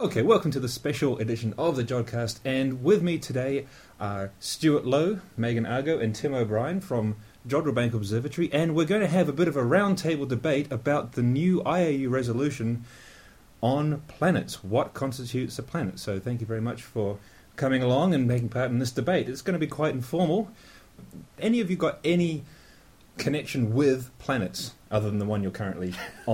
Okay, welcome to the special edition of the Jodcast, and with me today are Stuart Lowe, Megan Argo, and Tim O'Brien from Jodrell Bank Observatory, and we're going to have a bit of a roundtable debate about the new IAU resolution on planets. What constitutes a planet? So thank you very much for coming along and taking part in this debate. It's going to be quite informal. Any of you got any connection with planets other than the one you're currently on?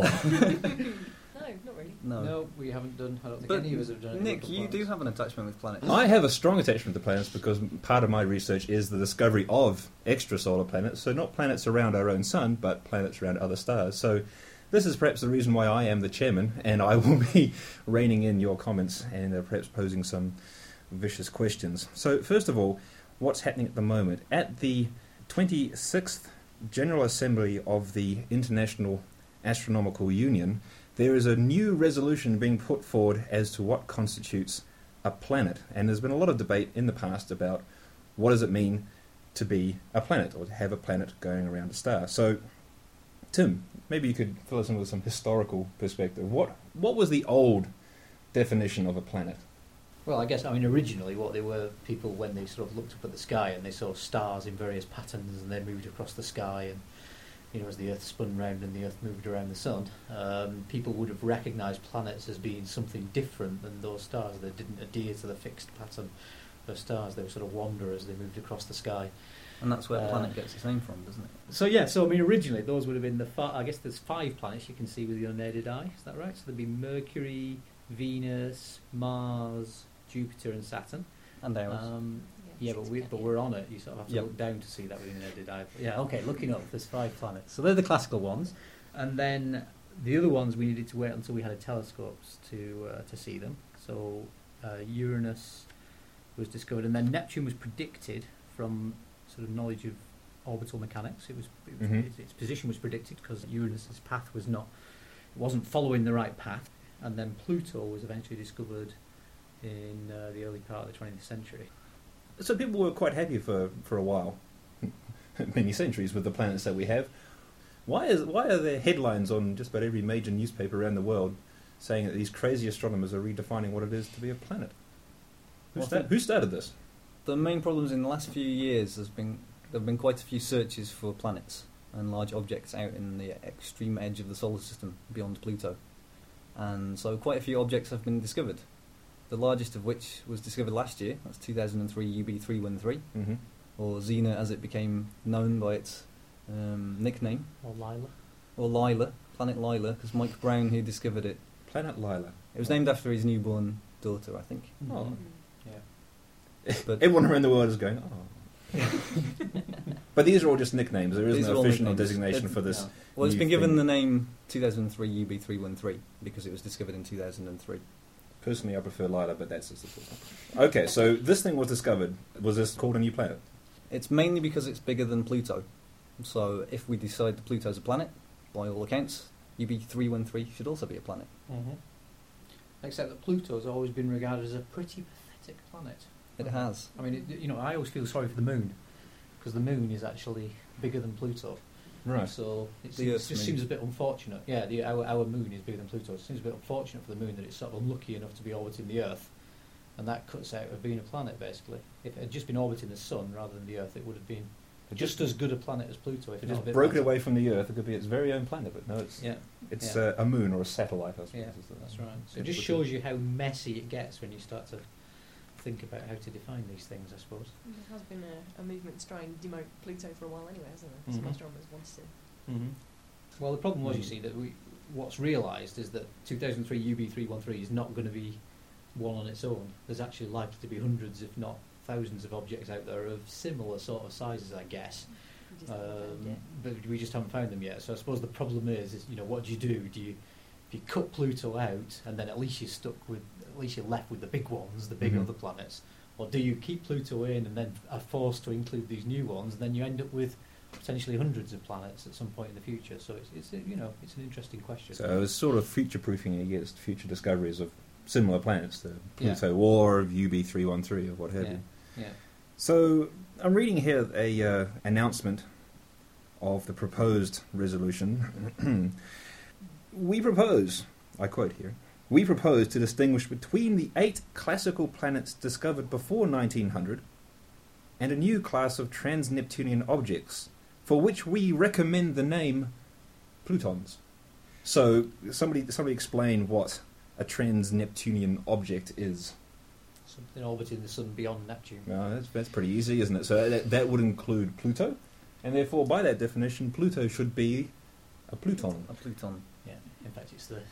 No, we haven't done. I don't think But any of us have done it. Nick, you do have an attachment with planets. I have a strong attachment to planets because part of my research is the discovery of extrasolar planets, so not planets around our own sun, but planets around other stars. So this is perhaps the reason why I am the chairman, and I will be reining in your comments and perhaps posing some vicious questions. So first of all, what's happening at the moment? At the 26th General Assembly of the International Astronomical Union, there is a new resolution being put forward as to what constitutes a planet. And there's been a lot of debate in the past about what does it mean to be a planet or to have a planet going around a star. So, Tim, maybe you could fill us in with some historical perspective. What was the old definition of a planet? Well, I guess, originally what they were, people, when they sort of looked up at the sky and they saw stars in various patterns and they moved across the sky, and as the Earth spun round and the Earth moved around the Sun, people would have recognised planets as being something different than those stars. They didn't adhere to the fixed pattern of stars. They would sort of wander as they moved across the sky. And that's where planet gets its name from, doesn't it? So originally those would have been I guess there's 5 planets you can see with the unaided eye. Is that right? So there'd be Mercury, Venus, Mars, Jupiter, and Saturn. And Eros. But we're on it. You sort of have to Yep. look down to see that with the unaided eye. Yeah, okay, looking up, there's 5 planets. So they're the classical ones. And then the other ones we needed to wait until we had telescopes to see them. So Uranus was discovered, and then Neptune was predicted from sort of knowledge of orbital mechanics. Its position was predicted because Uranus's path wasn't following the right path. And then Pluto was eventually discovered in the early part of the 20th century. So people were quite happy for a while, many centuries, with the planets that we have. Why are there headlines on just about every major newspaper around the world saying that these crazy astronomers are redefining what it is to be a planet? Who started this? The main problems in the last few years there have been quite a few searches for planets and large objects out in the extreme edge of the solar system beyond Pluto. And so quite a few objects have been discovered. The largest of which was discovered last year. That's 2003 UB313, or Xena as it became known by its nickname. Or Lila. Or Lila, Planet Lila, because Mike Brown, who discovered it. Planet Lila. It was named after his newborn daughter, I think. Oh. Yeah. But everyone around the world is going, oh. But these are all just nicknames. There isn't an official designation for this. No. Well, it's been given the name 2003 UB313 because it was discovered in 2003. Personally, I prefer Lila, but that's just the full time. Okay, so this thing was discovered. Was this called a new planet? It's mainly because it's bigger than Pluto. So if we decide that Pluto's a planet, by all accounts, UB313 should also be a planet. Mm-hmm. Except that Pluto's always been regarded as a pretty pathetic planet. It has. I always feel sorry for the Moon, because the Moon is actually bigger than Pluto. Right. So it seems a bit unfortunate. Yeah, our Moon is bigger than Pluto. It seems a bit unfortunate for the Moon that it's sort of unlucky enough to be orbiting the Earth, and that cuts out of being a planet, basically. If it had just been orbiting the Sun rather than the Earth, it would have been just as good a planet as Pluto. If it just broke it away from the Earth, it could be its very own planet, but no, it's a moon or a satellite, I suppose. Yeah, that's right. So it just shows you how messy it gets when you start to think about how to define these things, I suppose. There has been a movement to try and demote Pluto for a while anyway, hasn't there? Some astronomers wanted to. Mm-hmm. Well, the problem was, you see, that what's realised is that 2003 UB313 is not going to be one on its own. There's actually likely to be hundreds, if not thousands, of objects out there of similar sort of sizes, I guess. But we just haven't found them yet. So I suppose the problem is what do? If you cut Pluto out, and then at least you're left with the big ones, the big other planets, or do you keep Pluto in and then are forced to include these new ones, and then you end up with potentially hundreds of planets at some point in the future? So it's an interesting question. So it's sort of future-proofing against future discoveries of similar planets to Pluto or UB313 or what have you. Yeah. So I'm reading here a announcement of the proposed resolution. We propose, I quote here, we propose to distinguish between the 8 classical planets discovered before 1900 and a new class of trans-Neptunian objects, for which we recommend the name Plutons. So, somebody explain what a trans-Neptunian object is. Something orbiting the sun beyond Neptune. No, that's pretty easy, isn't it? So that would include Pluto, and therefore, by that definition, Pluto should be a Pluton. A Pluton. Yeah. In fact, it's the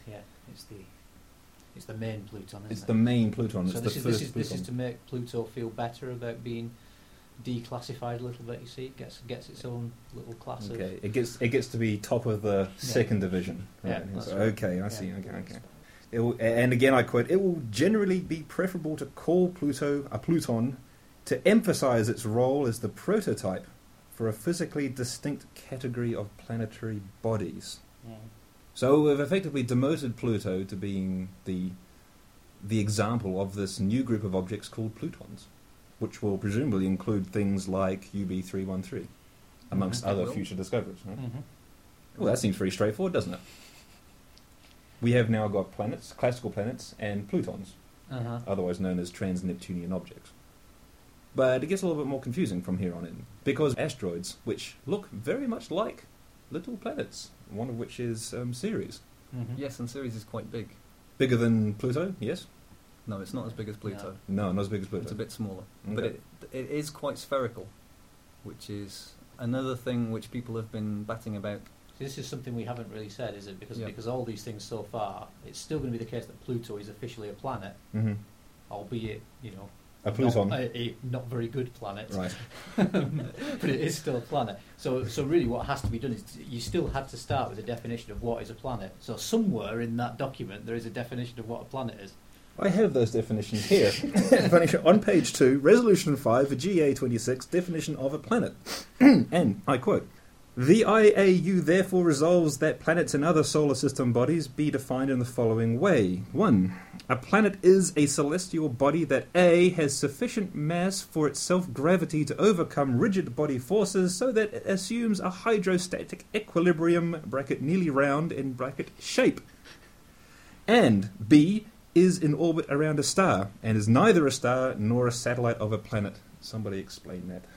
main Pluton. Isn't It's it? the main Pluton. So It's the first this Pluton. is to make Pluto feel better about being declassified a little bit. You see, it gets its own little class of. Okay, it gets to be top of the second division. Yeah, Right. that's So, right. okay, I Yeah. see. Okay. And again, I quote: "It will generally be preferable to call Pluto a Pluton to emphasize its role as the prototype for a physically distinct category of planetary bodies." Yeah. So we've effectively demoted Pluto to being the example of this new group of objects called Plutons, which will presumably include things like UB313, amongst Mhm. other It will. future discoveries. Right? Mhm. Well, that seems pretty straightforward, doesn't it? We have now got planets, classical planets, and Plutons, Uh-huh. otherwise known as trans-Neptunian objects. But it gets a little bit more confusing from here on in, because asteroids, which look very much like little planets, one of which is Ceres. Mhm. Yes, and Ceres is quite big. Bigger than Pluto, yes? No, it's not as big as Pluto. No, not as big as Pluto. It's a bit smaller. Okay. But it is quite spherical, which is another thing which people have been batting about. This is something we haven't really said, is it? Because Yeah. because all these things so far, it's still going to be the case that Pluto is officially a planet, Mhm. albeit A Pluton. not a not very good planet. Right. But it is still a planet. So really what has to be done is you still had to start with a definition of what is a planet. So somewhere in that document there is a definition of what a planet is. I have those definitions here. Definition on page 2, Resolution 5 for GA26, definition of a planet. And I quote: "The IAU therefore resolves that planets and other solar system bodies be defined in the following way. 1. A planet is a celestial body that A. has sufficient mass for its self-gravity to overcome rigid body forces so that it assumes a hydrostatic equilibrium (bracket nearly round) in bracket shape. And B. is in orbit around a star and is neither a star nor a satellite of a planet." Somebody explain that.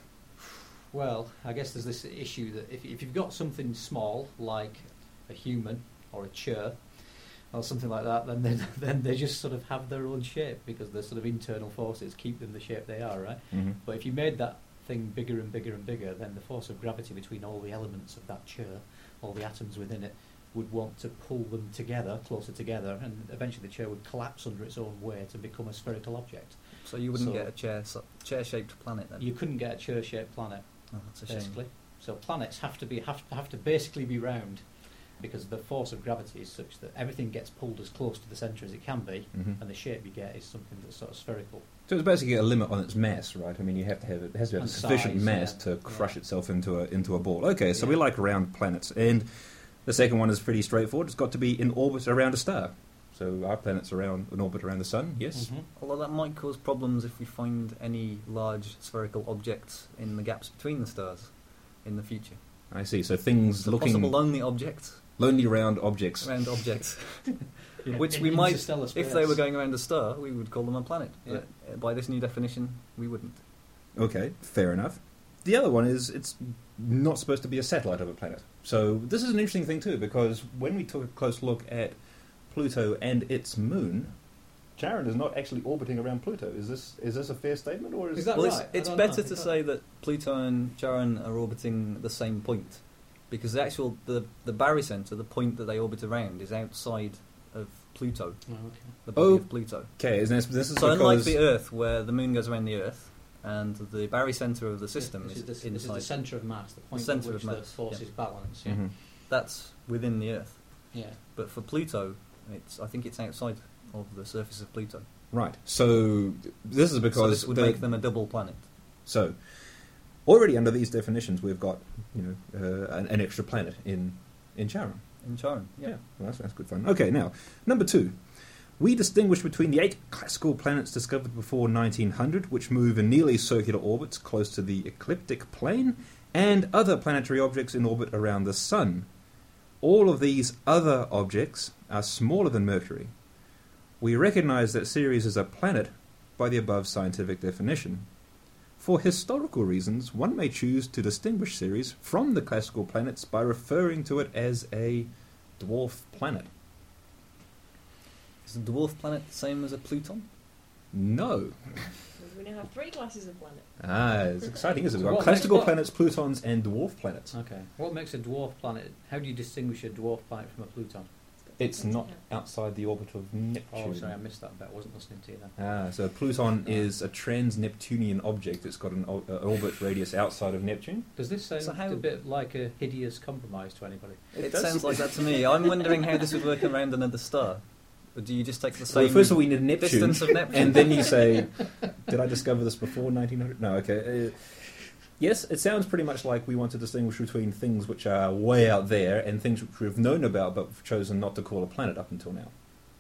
Well, I guess there's this issue that if you've got something small like a human or a chair or something like that, then they just sort of have their own shape because the sort of internal forces keep them the shape they are, right? Mm-hmm. But if you made that thing bigger and bigger and bigger, then the force of gravity between all the elements of that chair, all the atoms within it, would want to pull them together, closer together, and eventually the chair would collapse under its own weight and become a spherical object. So you wouldn't So- get a chair-shaped planet then? You couldn't get a chair-shaped planet, Oh, that's a shame. basically. So planets have to basically be round, because the force of gravity is such that everything gets pulled as close to the centre as it can be, Mm-hmm. and the shape you get is something that's sort of spherical. So it's basically a limit on its mass, right? I mean, it has to have And sufficient size, mass yeah. to crush Yeah. itself into a ball. Okay, so we Yeah. like round planets, and the second one is pretty straightforward. It's got to be in orbit around a star. So our planet's in orbit around the sun. Yes. Mhm. Although that might cause problems if we find any large spherical objects in the gaps between the stars in the future. I see. So things So looking possible lonely objects, lonely round objects. round objects, Yeah. which In we might, interstellar if space. they were going around a star, we would call them a planet. Yeah. But by this new definition, we wouldn't. Okay, fair enough. The other one is it's not supposed to be a satellite of a planet. So this is an interesting thing too, because when we took a close look at Pluto and its moon, Charon is not actually orbiting around Pluto. Is this a fair statement, or is Is that Well, right? it's I don't better know. to say that Pluto and Charon are orbiting the same point, because the barycenter, the point that they orbit around, is outside of Pluto, Oh, okay. the body Oh, of Pluto. okay? This is So unlike because the Earth, where the moon goes around the Earth, and the barycenter of the system This is is the inside, centre of mass, the point centre at which of the mass, forces yeah. balance. Yeah. Mhm. that's within the Earth. Yeah. But for Pluto, I think it's outside of the surface of Pluto. Right. So this is So because this would make them a double planet. So already under these definitions, we've got an extra planet in Charon. In Charon, yeah. Well, that's good fun. Okay, now number 2. We distinguish between the 8 classical planets discovered before 1900, which move in nearly circular orbits close to the ecliptic plane, and other planetary objects in orbit around the Sun. All of these other objects are smaller than Mercury. We recognize that Ceres is a planet by the above scientific definition. For historical reasons, one may choose to distinguish Ceres from the classical planets by referring to it as a dwarf planet. Is a dwarf planet the same as a Pluton? No. We now have 3 classes of planet. It's exciting, isn't it? So We've got what classical makes- planets, Plutons, and dwarf planets. Okay. What makes a dwarf planet? How do you distinguish a dwarf planet from a Pluton? It's not outside the orbit of Neptune. Oh, sorry, I missed that bit. I wasn't listening to you then. So Pluton is a trans-Neptunian object. It's got an orbit radius outside of Neptune. Does this sound So how- a bit like a hideous compromise to anybody? It does. sounds like that to me. I'm wondering how this would work around another star. Or do you just take the same So first of all, we need Neptune, distance of Neptune? and then you say, "Did I discover this before 1900?" No, okay. Yes, it sounds pretty much like we want to distinguish between things which are way out there and things which we've known about but have chosen not to call a planet up until now.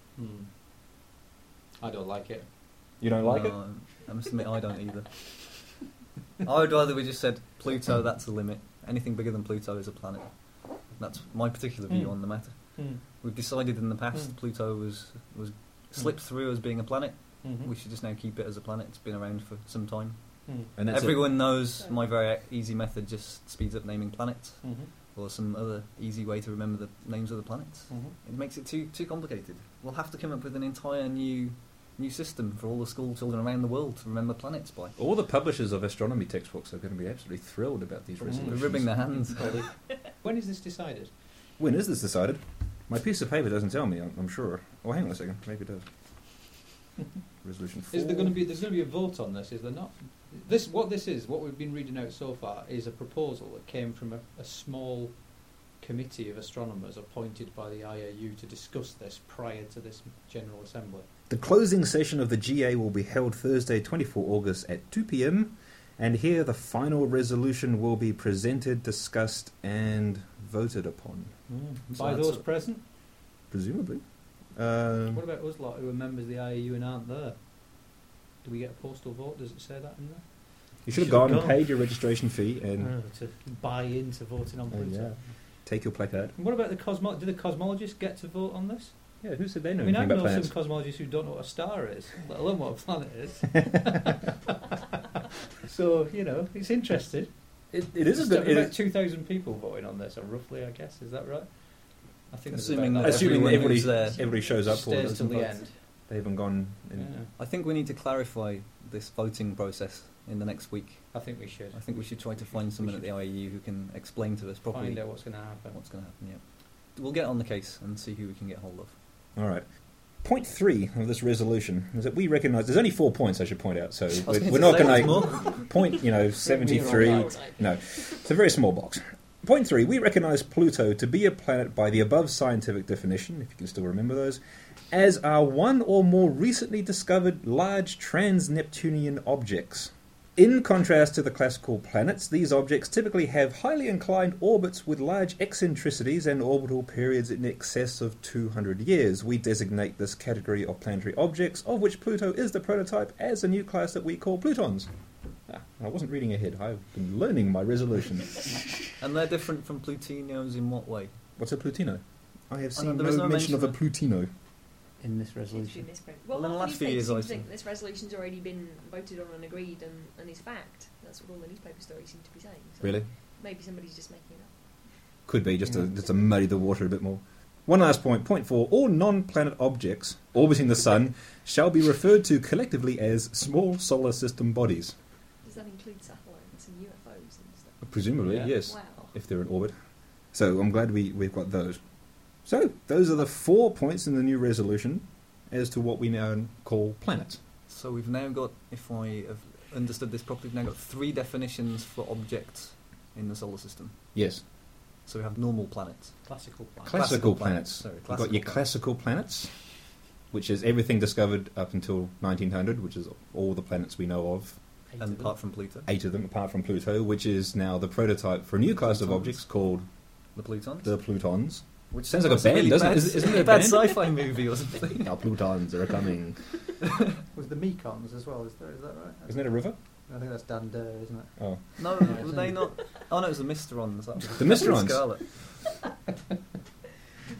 I don't like it. You don't like it? No, I must admit, I don't either. I would rather we just said Pluto, that's the limit. Anything bigger than Pluto is a planet. That's my particular view on the matter. We've decided in the past Pluto was slipped through as being a planet. We should just now keep it as a planet. It's been around for some time. And that's Everyone knows my very easy method just speeds up naming planets, Mm-hmm. or some other easy way to remember the names of the planets. It makes it too complicated. We'll have to come up with an entire new system for all the school children around the world to remember planets by. all the publishers of astronomy textbooks are going to be absolutely thrilled about these They're They're resolutions. rubbing their hands. When is this decided? When is this decided? My piece of paper doesn't tell me. I'm sure. Oh, hang on a second. Maybe it does. Resolution 4. Is there going to be? There's going to be a vote on this, is there not? What we've been reading out so far, is a proposal that came from a small committee of astronomers appointed by the IAU to discuss this prior to this General Assembly. The closing session of the GA will be held Thursday, 24 August at 2 p.m. And here the final resolution will be presented, discussed, and voted upon. So By that's those a- present? Presumably. What about us lot who are members of the IAU and aren't there? Do we get a postal vote? Does it say that in there? You should have gone and paid your registration fee and To buy into voting on Pluto. take your placard. And what about do the cosmologists get to vote on this? Yeah, who said they know I mean, I anything know about some planets? cosmologists who don't know what a star is, let alone what a planet is. So, it's interesting. It is a There's good... about 2,000 people voting on this, or roughly, I guess. Is that right? I think there's Assuming about that Assuming that everyone who's there. everybody shows up for stays it. till the end. They haven't gone... In. Yeah, I think we need to clarify this voting process in the next week. I think we should I think we should try to find someone at the IAU who can explain to us properly find out what's going to happen. what's going to happen. Yeah, we'll get on the case and see who we can get hold of. All right. Point 3 of this resolution is that we recognise... There's only 4 points, I should point out, so I was we're gonna not say, going what's to... more? Point, 73... No, it's a very small box. Point 3, we recognise Pluto to be a planet by the above scientific definition, if you can still remember those, as are one or more recently discovered large trans-Neptunian objects. In contrast to the classical planets, these objects typically have highly inclined orbits with large eccentricities and orbital periods in excess of 200 years. We designate this category of planetary objects, of which Pluto is the prototype, as a new class that we call Plutons. I wasn't reading ahead. I've been learning my resolution. And they're different from Plutinos in what way? What's a Plutino? I have seen there is no no mention of a mention Plutino. In this It's been resolution. misprint. Well, Well, in the what last do few you years, think? I Seems think- like this resolution's already been voted on and agreed and is fact. That's what all the newspaper stories seem to be saying. So Really? maybe somebody's just making it up. Could be, just to muddy the water a bit more. One last point. Point 4. All non-planet objects orbiting the Sun shall be referred to collectively as small solar system bodies. Does that include satellites and UFOs and stuff? Presumably, Yeah. yes. Wow. If they're in orbit. So I'm glad we've got those. So those are the 4 points in the new resolution as to what we now call planets. So we've now got, if I have understood this properly, we've now got 3 definitions for objects in the solar system. Yes. So we have normal planets. Classical planet. Classical planets. Sorry, You've got your classical planets, which is everything discovered up until 1900, which is all the planets we know of. And apart from Pluto. 8 of them, apart from Pluto, which is now the prototype for a new class of Plutons. objects called The Plutons. the Plutons. Which Sounds like a was band, really doesn't it? bad- Isn't it a bad band? sci-fi movie or something? Our Plutons are coming. Was the Mekons as well? Is that right? Isn't it a river? I think that's Dan Dare, isn't it? Oh. No, Yeah, were they not? Oh no, it was the Mysterons. That was The Mysterons. Scarlet.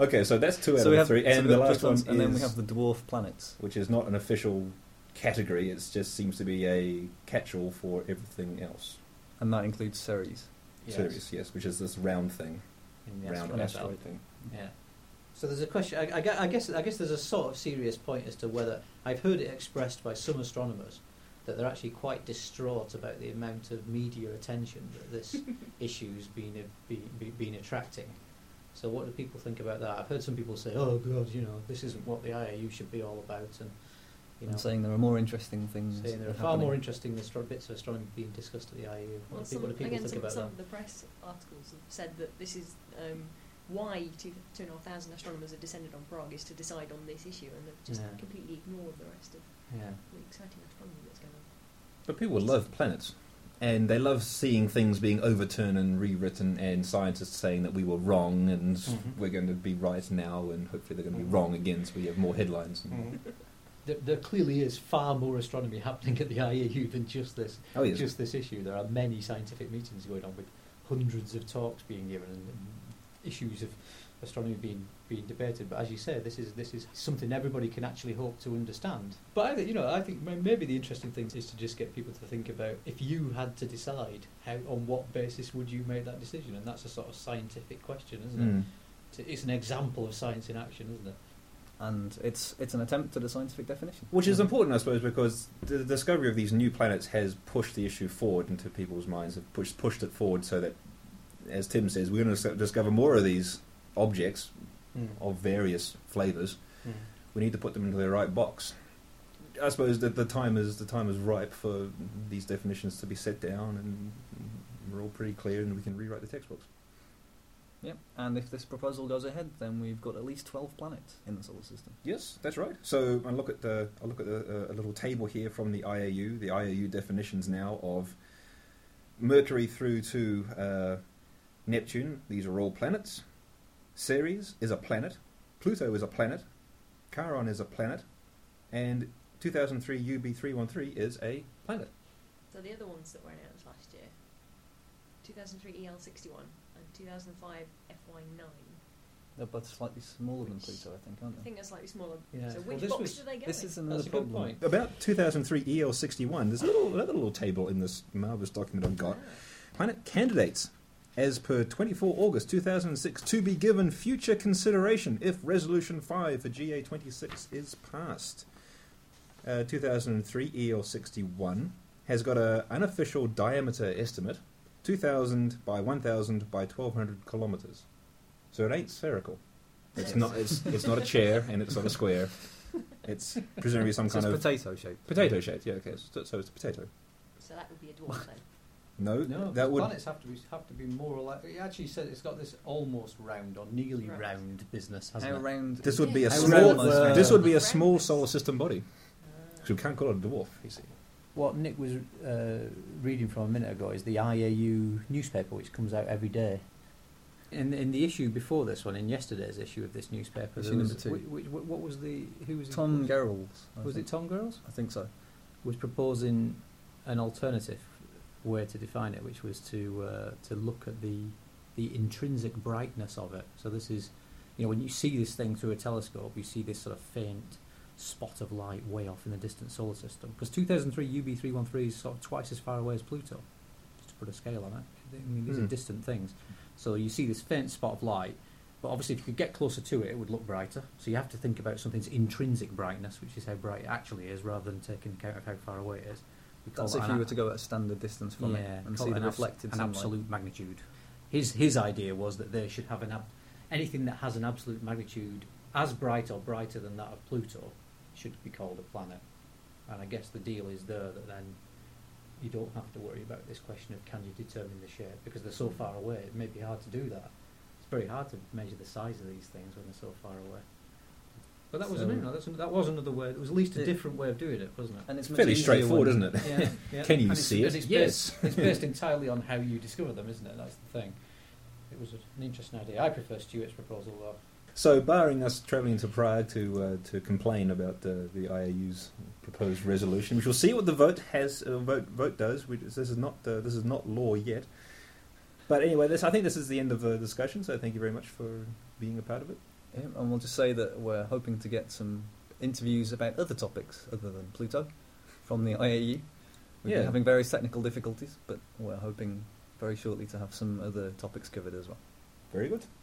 Okay, so that's 2 out So of we the have 3, so and we've the got last one Plutons, is, and then we have the dwarf planets. which is not an official category. It just seems to be a catch-all for everything else. And that includes Ceres. Ceres, yes, which is this round thing, In the round asteroid asteroid belt. thing. Yeah. So there's a question. I guess there's a sort of serious point as to whether I've heard it expressed by some astronomers that they're actually quite distraught about the amount of media attention that this issue's been attracting. So what do people think about that? I've heard some people say, "Oh God, this isn't what the IAU should be all about," and I'm saying there are more interesting things. saying there are far happening. more interesting bits of astronomy being discussed at the IAU. Well, What do people think about some that? of the press articles have said that this is why 2,500 astronomers have descended on Prague is to decide on this issue, and they've just Yeah. completely ignored the rest of Yeah. the exciting astronomy that's going on. But people love planets, and they love seeing things being overturned and rewritten, and scientists saying that we were wrong, and Mhm. we're going to be right now, and hopefully they're going to be Mhm. wrong again, so we have more headlines. There clearly is far more astronomy happening at the IAU than just this Oh yes. just this issue. There are many scientific meetings going on with hundreds of talks being given and issues of astronomy being debated. But as you say, this is something everybody can actually hope to understand. But I think maybe the interesting thing is to just get people to think about, if you had to decide, how, on what basis would you make that decision? And that's a sort of scientific question, isn't Mm. it? It's an example of science in action, isn't it? And it's an attempt at a scientific definition. Which is important, I suppose, because the discovery of these new planets has pushed the issue forward into people's minds, have pushed it forward so that, as Tim says, we're going to discover more of these objects of various flavours. We need to put them into the right box. I suppose that the time is ripe for these definitions to be set down, and we're all pretty clear, and we can rewrite the textbooks. Yep. And if this proposal goes ahead, then we've got at least 12 planets in the solar system. Yes, that's right. So I look at a little table here from the IAU. The IAU definitions now of Mercury through to Neptune. These are all planets. Ceres is a planet. Pluto is a planet. Charon is a planet, and 2003 UB313 is a planet. So the other ones that were announced last year, 2003 EL61 and 2005 FY9. They're both slightly smaller than Pluto, I think, aren't I they? think they're slightly smaller. Yeah. So Well, which this box was- do they go This in? is another That's a good problem. point. About 2003 EL61, there's another little table in this marvellous document I've got. Planet candidates, as per 24 August 2006, to be given future consideration if Resolution 5 for GA26 is passed. 2003 EL61 has got an unofficial diameter estimate, 2,000 by 1,000 by 1,200 kilometres. So it ain't spherical. It's not. It's not a chair, and it's not a square. It's presumably some It's kind just of potato shaped. potato shaped. Yeah, okay. So it's a potato. So that would be a dwarf then. No, No, that would. planets have to be more or less. It actually said it's got this almost round or nearly Right. round business, hasn't How it? round? This would be a How small. round was- This would be a Round small is- solar system body. So we can't call it a dwarf. You see. What Nick was reading from a minute ago is the IAU newspaper, which comes out every day. In the issue before this one, in yesterday's issue of this newspaper, Issue there was, number 2. what was the who was Tom Gerrels. I was think. it Tom Girls? I think so. Was proposing an alternative way to define it, which was to look at the intrinsic brightness of it. So this is, when you see this thing through a telescope, you see this sort of faint spot of light way off in the distant solar system. Because 2003 UB313 is sort of twice as far away as Pluto, just to put a scale on it. I mean, these are distant things. So you see this faint spot of light, but obviously if you could get closer to it, it would look brighter. So you have to think about something's intrinsic brightness, which is how bright it actually is, rather than taking account of how far away it is. We call That's that if an you were to go at a standard distance from it and call see it the an reflected an sunlight. absolute magnitude. His idea was that they should have anything that has an absolute magnitude as bright or brighter than that of Pluto should be called a planet. And I guess the deal is there that then you don't have to worry about this question of can you determine the shape, because they're so far away. It may be hard to do that. It's very hard to measure the size of these things when they're so far away. But that was that was another way. It was at least a different way of doing it, wasn't it? And it's much Fairly easier straightforward, when- isn't it? Yeah, yeah. Can you And see it? It's Yes. based, it's based entirely on how you discover them, isn't it? That's the thing. It was an interesting idea. I prefer Stuart's proposal, though. So, barring us travelling to Prague to complain about the IAU's proposed resolution, we shall see what the vote does. This is not law yet. But anyway, I think this is the end of the discussion. So, thank you very much for being a part of it. Yeah, and we'll just say that we're hoping to get some interviews about other topics other than Pluto from the IAU. We've been having various technical difficulties, but we're hoping very shortly to have some other topics covered as well. Very good.